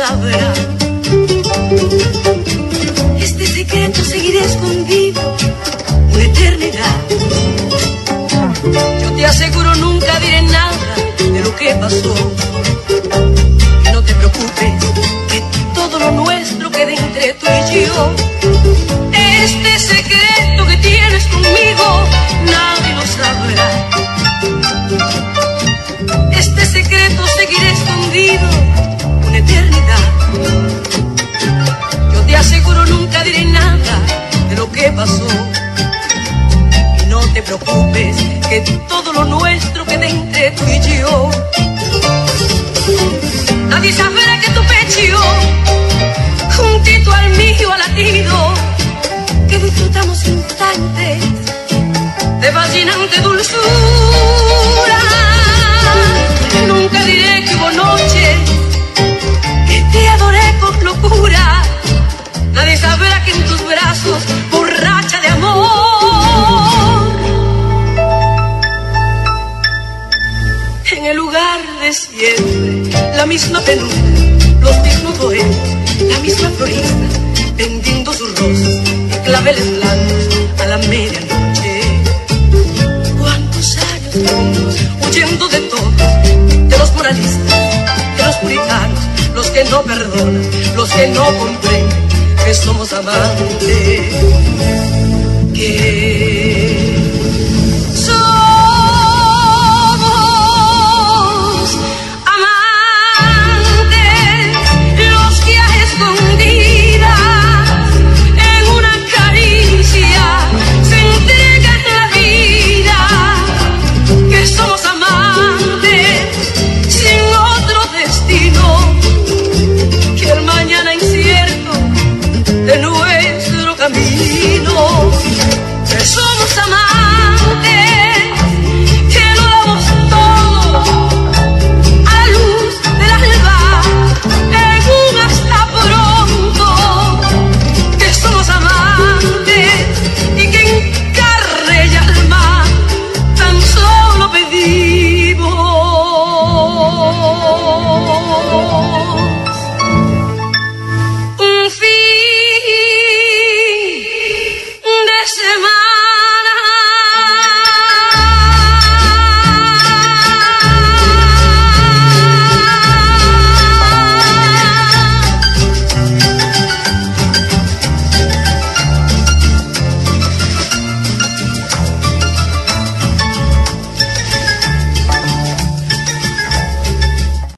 sabrá. Este secreto seguirá escondido una eternidad. Yo te aseguro nunca diré nada de lo que pasó. Y no te preocupes, que todo lo nuestro quede entre tú y yo. Este secreto que tienes conmigo nadie lo sabrá. Este secreto seguirá escondido una eternidad. Yo te aseguro nunca diré nada de lo que pasó. Y no te preocupes, que todo lo nuestro quede entre tú y yo. Nadie sabrá que tu pecho, juntito al mío, ha latido, que disfrutamos instantes de fascinante dulzura. Nunca diré que hubo noches que te adoré con locura. Nadie sabrá que en tus brazos, borracha de amor, en el lugar de siempre, la misma penumbra, los mismos bohemios, la misma florista, vendiendo sus rosas y claveles blancos a la medianoche. ¿Cuántos años juntos, huyendo de todos, de los moralistas, de los puritanos, los que no perdonan, los que no comprenden que somos amantes, que somos amantes, los que a escondidas en una caricia se entregan la vida, que somos amantes sin otro destino que el mañana incierto de nuestro camino, que somos